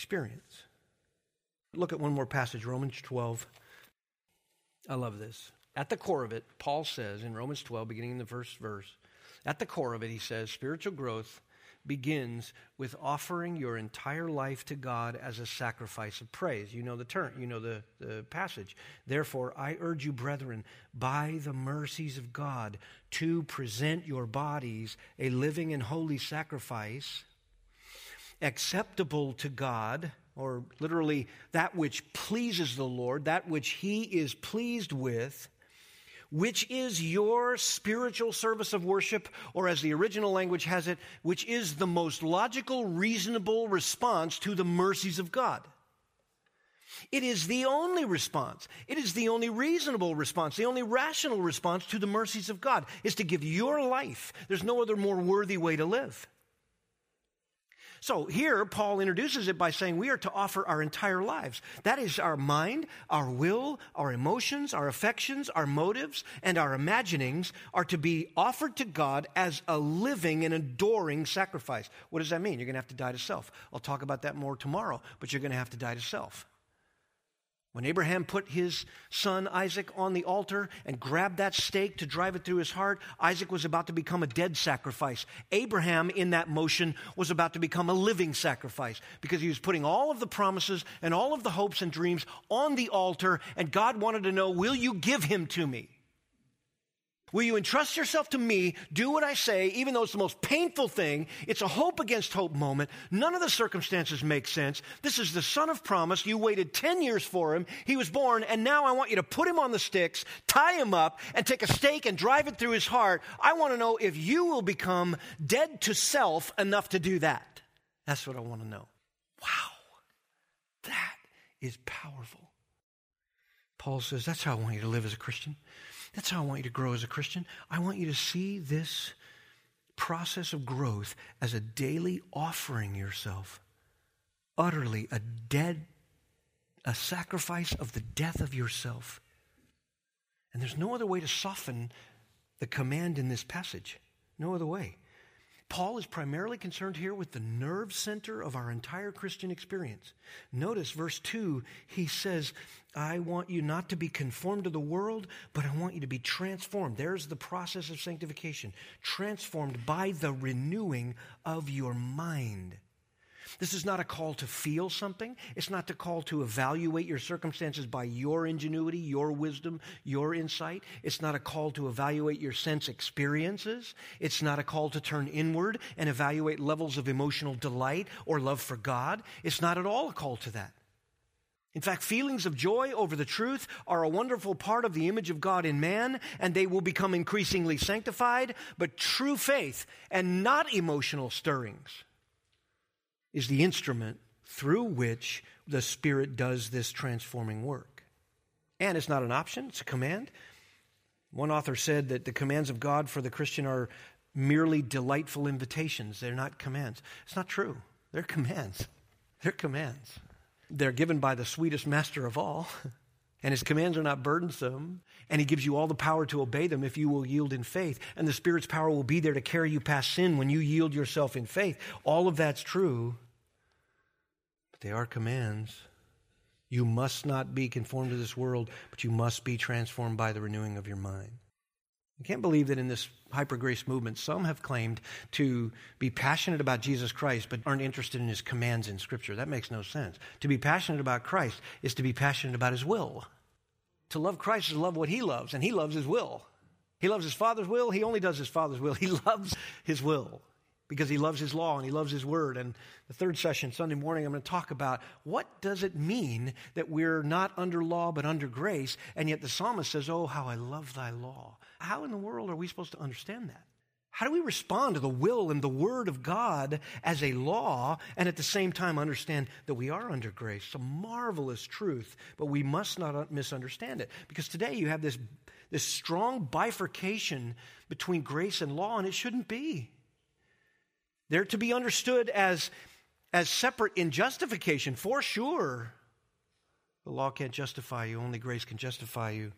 experience. Look at one more passage, Romans twelve. I love this. At the core of it, Paul says in Romans twelve, beginning in the first verse, at the core of it, he says, spiritual growth begins with offering your entire life to God as a sacrifice of praise. You know the term, you know the, the passage. Therefore, I urge you, brethren, by the mercies of God, to present your bodies a living and holy sacrifice, acceptable to God, or literally that which pleases the Lord, that which He is pleased with, which is your spiritual service of worship, or as the original language has it, which is the most logical, reasonable response to the mercies of God. It is the only response. It is the only reasonable response, the only rational response to the mercies of God, is to give your life. There's no other more worthy way to live. So here, Paul introduces it by saying we are to offer our entire lives. That is our mind, our will, our emotions, our affections, our motives, and our imaginings are to be offered to God as a living and adoring sacrifice. What does that mean? You're going to have to die to self. I'll talk about that more tomorrow, but you're going to have to die to self. When Abraham put his son Isaac on the altar and grabbed that stake to drive it through his heart, Isaac was about to become a dead sacrifice. Abraham, in that motion, was about to become a living sacrifice because he was putting all of the promises and all of the hopes and dreams on the altar, and God wanted to know, will you give him to me? Will you entrust yourself to me, do what I say, even though it's the most painful thing? It's a hope against hope moment. None of the circumstances make sense. This is the son of promise. You waited ten years for him. He was born, and now I want you to put him on the sticks, tie him up, and take a stake and drive it through his heart. I want to know if you will become dead to self enough to do that. That's what I want to know. Wow. That is powerful. Paul says, that's how I want you to live as a Christian. That's how I want you to grow as a Christian. I want you to see this process of growth as a daily offering yourself, utterly a dead, a sacrifice of the death of yourself. And there's no other way to soften the command in this passage. No other way. Paul is primarily concerned here with the nerve center of our entire Christian experience. Notice verse two, he says, I want you not to be conformed to the world, but I want you to be transformed. There's the process of sanctification. Transformed by the renewing of your mind. This is not a call to feel something. It's not a call to evaluate your circumstances by your ingenuity, your wisdom, your insight. It's not a call to evaluate your sense experiences. It's not a call to turn inward and evaluate levels of emotional delight or love for God. It's not at all a call to that. In fact, feelings of joy over the truth are a wonderful part of the image of God in man, and they will become increasingly sanctified, but true faith and not emotional stirrings is the instrument through which the Spirit does this transforming work. And it's not an option, it's a command. One author said that the commands of God for the Christian are merely delightful invitations. They're not commands. It's not true. They're commands. They're commands. They're given by the sweetest master of all. And his commands are not burdensome. And he gives you all the power to obey them if you will yield in faith. And the Spirit's power will be there to carry you past sin when you yield yourself in faith. All of that's true. But they are commands. You must not be conformed to this world, but you must be transformed by the renewing of your mind. I can't believe that in this hyper-grace movement, some have claimed to be passionate about Jesus Christ, but aren't interested in his commands in Scripture. That makes no sense. To be passionate about Christ is to be passionate about his will. To love Christ is to love what he loves, and he loves his will. He loves his Father's will. He only does his Father's will. He loves his will because he loves his law and he loves his word. And the third session, Sunday morning, I'm going to talk about what does it mean that we're not under law but under grace, and yet the psalmist says, oh, how I love thy law. How in the world are we supposed to understand that? How do we respond to the will and the word of God as a law and at the same time understand that we are under grace? It's a marvelous truth, but we must not misunderstand it. Because today you have this, this strong bifurcation between grace and law, and it shouldn't be. They're to be understood as, as separate in justification, for sure. The law can't justify you, only grace can justify you.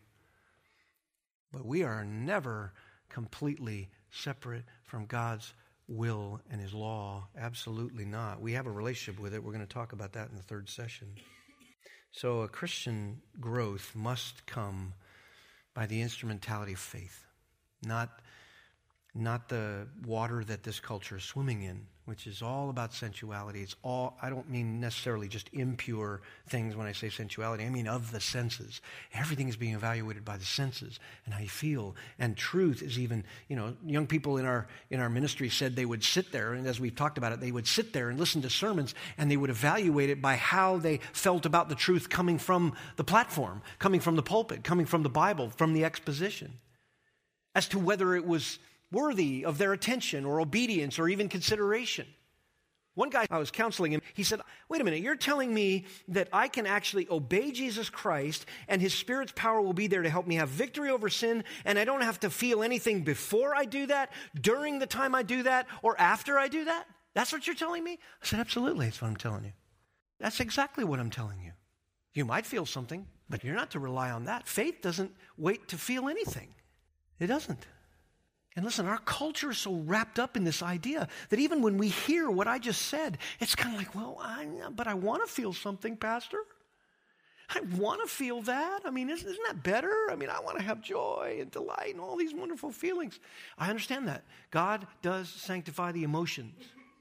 But we are never completely separate from God's will and his law. Absolutely not. We have a relationship with it. We're going to talk about that in the third session. So a Christian growth must come by the instrumentality of faith, not, not the water that this culture is swimming in, which is all about sensuality. It's all, I don't mean necessarily just impure things when I say sensuality. I mean of the senses. Everything is being evaluated by the senses and how you feel. And truth is even, you know, young people in our in our ministry said they would sit there, and as we've talked about it, they would sit there and listen to sermons, and they would evaluate it by how they felt about the truth coming from the platform, coming from the pulpit, coming from the Bible, from the exposition, as to whether it was worthy of their attention or obedience or even consideration. One guy, I was counseling him, he said, wait a minute, you're telling me that I can actually obey Jesus Christ and His Spirit's power will be there to help me have victory over sin, and I don't have to feel anything before I do that, during the time I do that, or after I do that? That's what you're telling me? I said, absolutely, that's what I'm telling you. That's exactly what I'm telling you. You might feel something, but you're not to rely on that. Faith doesn't wait to feel anything. It doesn't. And listen, our culture is so wrapped up in this idea that even when we hear what I just said, it's kind of like, well, I, but I want to feel something, Pastor. I want to feel that. I mean, isn't, isn't that better? I mean, I want to have joy and delight and all these wonderful feelings. I understand that. God does sanctify the emotions.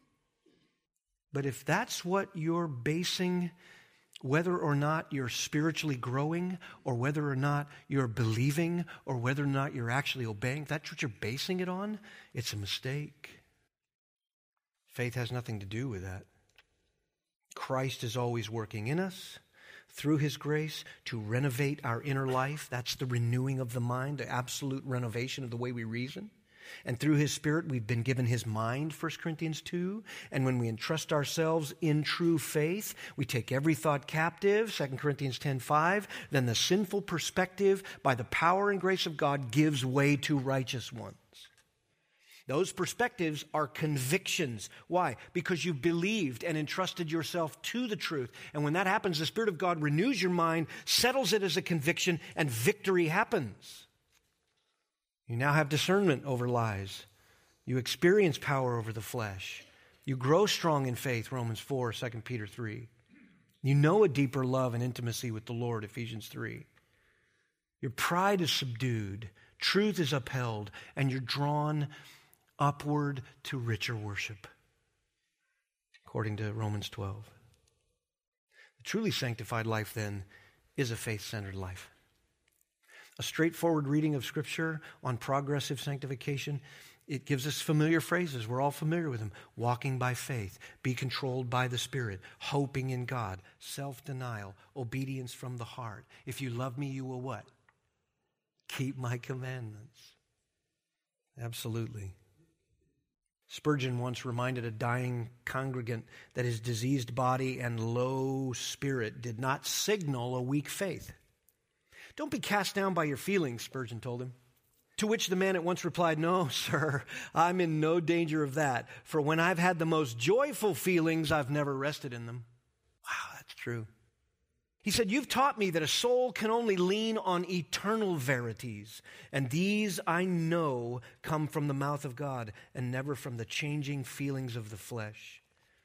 But if that's what you're basing whether or not you're spiritually growing, or whether or not you're believing, or whether or not you're actually obeying, if that's what you're basing it on, it's a mistake. Faith has nothing to do with that. Christ is always working in us through His grace to renovate our inner life. That's the renewing of the mind, the absolute renovation of the way we reason. And through His Spirit, we've been given His mind, First Corinthians two. And when we entrust ourselves in true faith, we take every thought captive, Second Corinthians ten five. Then the sinful perspective, by the power and grace of God, gives way to righteous ones. Those perspectives are convictions. Why? Because you've believed and entrusted yourself to the truth. And when that happens, the Spirit of God renews your mind, settles it as a conviction, and victory happens. You now have discernment over lies. You experience power over the flesh. You grow strong in faith, Romans four, Second Peter three. You know a deeper love and intimacy with the Lord, Ephesians three. Your pride is subdued, truth is upheld, and you're drawn upward to richer worship, according to Romans twelve. The truly sanctified life, then, is a faith-centered life. A straightforward reading of Scripture on progressive sanctification, it gives us familiar phrases. We're all familiar with them. Walking by faith, be controlled by the Spirit, hoping in God, self-denial, obedience from the heart. If you love me, you will what? Keep my commandments. Absolutely. Spurgeon once reminded a dying congregant that his diseased body and low spirit did not signal a weak faith. Don't be cast down by your feelings, Spurgeon told him. To which the man at once replied, no, sir, I'm in no danger of that. For when I've had the most joyful feelings, I've never rested in them. Wow, that's true. He said, you've taught me that a soul can only lean on eternal verities, and these I know come from the mouth of God and never from the changing feelings of the flesh.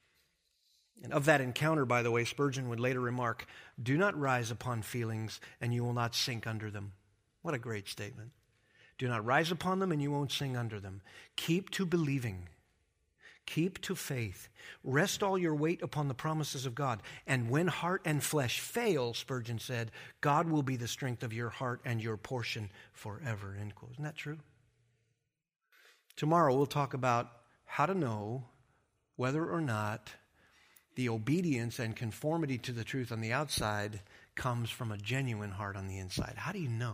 And of that encounter, by the way, Spurgeon would later remark, do not rise upon feelings and you will not sink under them. What a great statement. Do not rise upon them and you won't sink under them. Keep to believing. Keep to faith. Rest all your weight upon the promises of God. And when heart and flesh fail, Spurgeon said, God will be the strength of your heart and your portion forever. End quote. Isn't that true? Tomorrow we'll talk about how to know whether or not the obedience and conformity to the truth on the outside comes from a genuine heart on the inside. How do you know?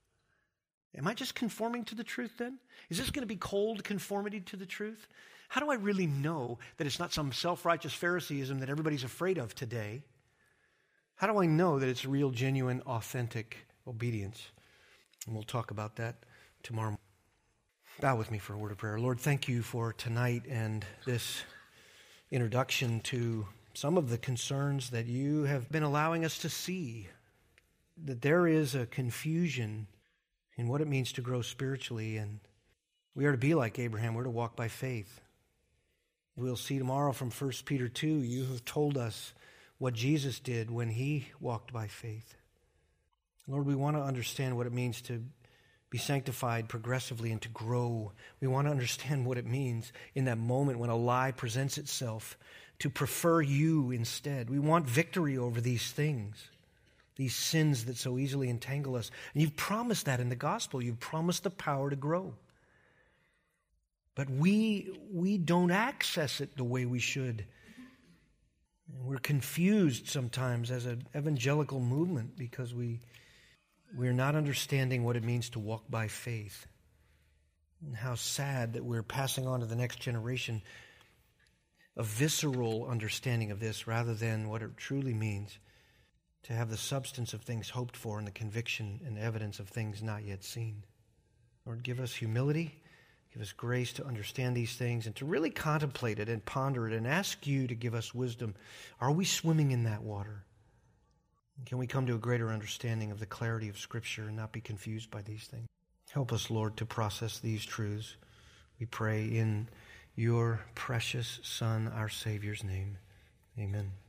Am I just conforming to the truth then? Is this going to be cold conformity to the truth? How do I really know that it's not some self-righteous Phariseeism that everybody's afraid of today? How do I know that it's real, genuine, authentic obedience? And we'll talk about that tomorrow. Bow with me for a word of prayer. Lord, thank you for tonight and this introduction to some of the concerns that you have been allowing us to see. That there is a confusion in what it means to grow spiritually, and we are to be like Abraham. We're to walk by faith. We'll see tomorrow from First Peter two, you have told us what Jesus did when he walked by faith. Lord, we want to understand what it means to be sanctified progressively and to grow. We want to understand what it means in that moment when a lie presents itself to prefer you instead. We want victory over these things, these sins that so easily entangle us. And you've promised that in the gospel. You've promised the power to grow. But we, we don't access it the way we should. And we're confused sometimes as an evangelical movement because we, we're not understanding what it means to walk by faith. And how sad that we're passing on to the next generation a visceral understanding of this rather than what it truly means to have the substance of things hoped for and the conviction and evidence of things not yet seen. Lord, give us humility, give us grace to understand these things and to really contemplate it and ponder it and ask you to give us wisdom. Are we swimming in that water? Can we come to a greater understanding of the clarity of Scripture and not be confused by these things? Help us, Lord, to process these truths. We pray in your precious Son, our Savior's name. Amen.